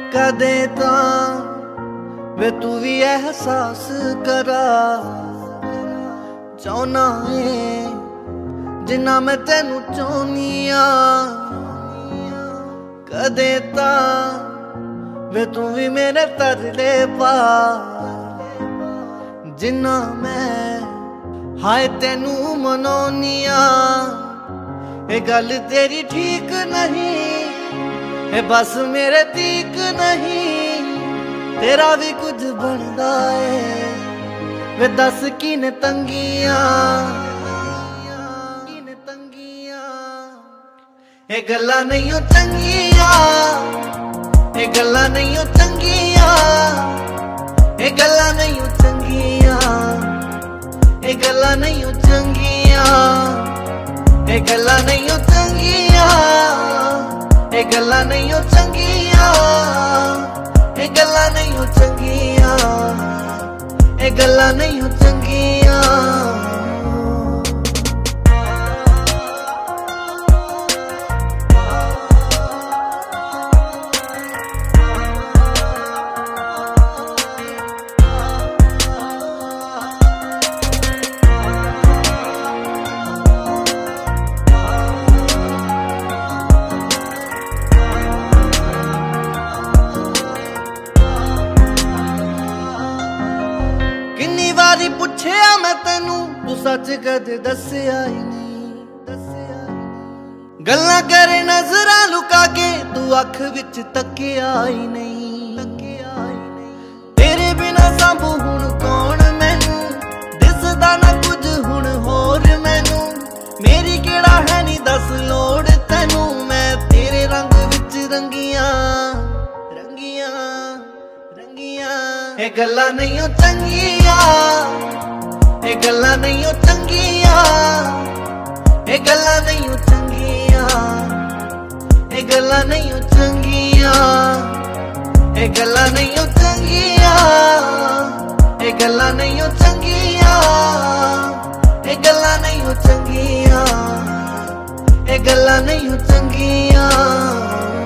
कदे तां वे तू भी एहसास करा चाहना है जिन्ना मैं तेनू चाहनी आ। कदे तां वे तू भी मेरे तरले पा जिन्ना मैं हाय तेनू मनाउनी आ। ये गल तेरी ठीक नहीं, ये बस मेरे तीक नहीं, तेरा भी कुछ बनदा है वे दस किने तंगियां। ये गल्लां नहीं हो चंगियां, ये गल्लां नहीं हो चंगियां, ये गल्लां नहीं हो चंगियां, ये गल्लां नहीं हो चंगियां, ये गल्लां नहीं हो चंगियां, ये गल्लां नहीं हो चंगियां, ये गल्लां नहीं हो चंगियां, ये गल्लां नहीं हो चंगियां। पुछया मैं तेनू तू सच कदे दस्या ही नहीं, गल्लां करे नजरां लुका के तू अख विच तकिया ही नहीं। तेरे बिना सांभू हुण कौन मैनू, दिसदा ना कुछ हुण होर मैनू, मेरी केड़ा है नी दस लोड़ तैनू, मैं तेरे रंग विच रंगियां रंगियां रंगियां। ये गल्लां नहीं हो चंगियां, ये गल्लां नहीं हो चंगियां, ये गल्लां नहीं हो चंगियां, ये गल्लां नहीं हो चंगियां, ये गल्लां नहीं हो चंगियां, ये गल्लां नहीं हो चंगियां, ये गल्लां नहीं हो चंगियां, ये गल्लां नहीं हो चंगियां।